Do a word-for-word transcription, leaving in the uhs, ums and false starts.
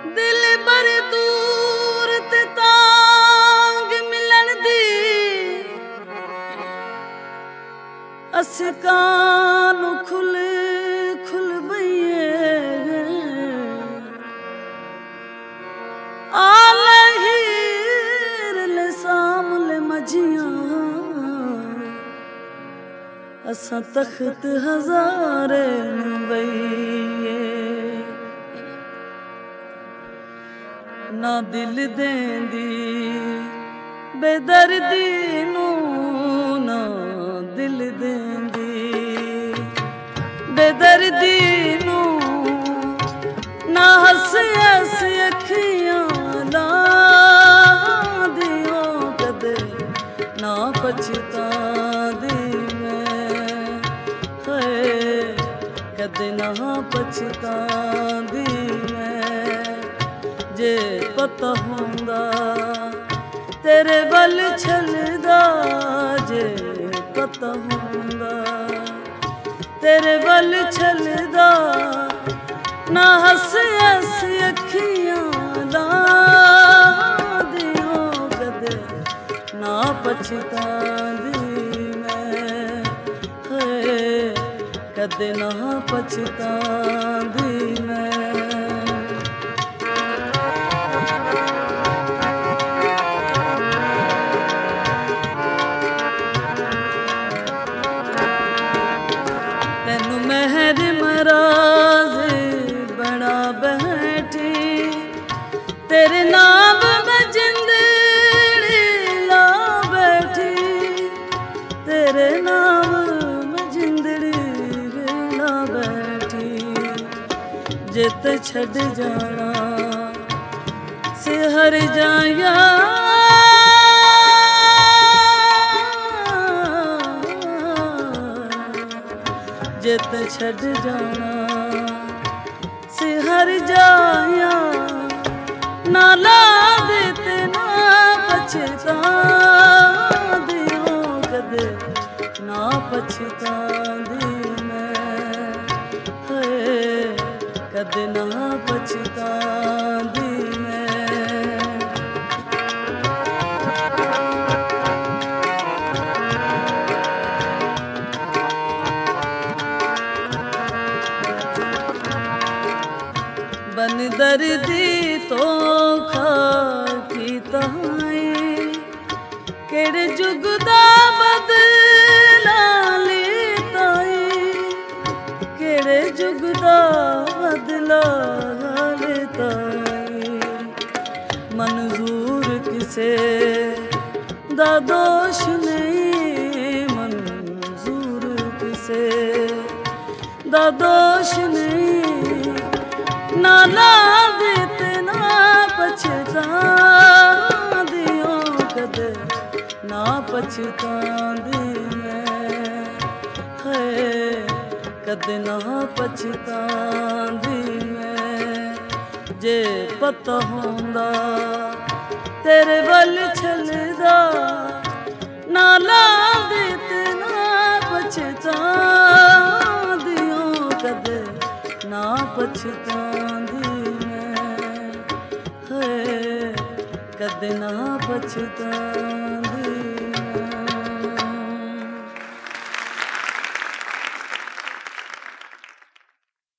दिल बर दूर ते तांग मिलन दी अस कानू खुल खुल बइए आले हीर ले सामले मजियां असा तख्त हजारे बइए ना दिल देंदी बेदर्दी नू ना दिल देंदी बेदर्दी नू ना हस हस अखियां ला दियो कदे ना पछतांदी मैं है कदे ना पछतांदी मैं जे पता होंदा तेरे बल छलदा जे पता होंदा तेरे बल छलदा ना हस हस अखियां ला दियो कदे ना पछतांदी मैं है कदे ना पछतांदी मैं मेहर मराज बड़ा बैठी तेरे नाम में जिंदड़ी ला बैठी तेरे नाम में जिंदड़ी ला बैठी जित छड़ जाना से हर जाया जित छड़ जाना से हर जाया ना ला देते ना पछता दियो कदे ना पछता दी मैं है कदे ना पछता दी मैं बन दर्दी तो खा की तहाई केड़े जुग दा बदला लेताई केड़े जुग दा बदला लेताई मंजूर किसे दा दोष नहीं मंजूर किसे दा दोष नहीं ना ला देते ना पछता दियो कदे ना पछता दी मैं है कदे ना पछता दी मैं जे पता होंदा तेरे बल छलदा ना ला देते ना पछता दियो कदे ना पछतांदी मैं है कदे ना पछता।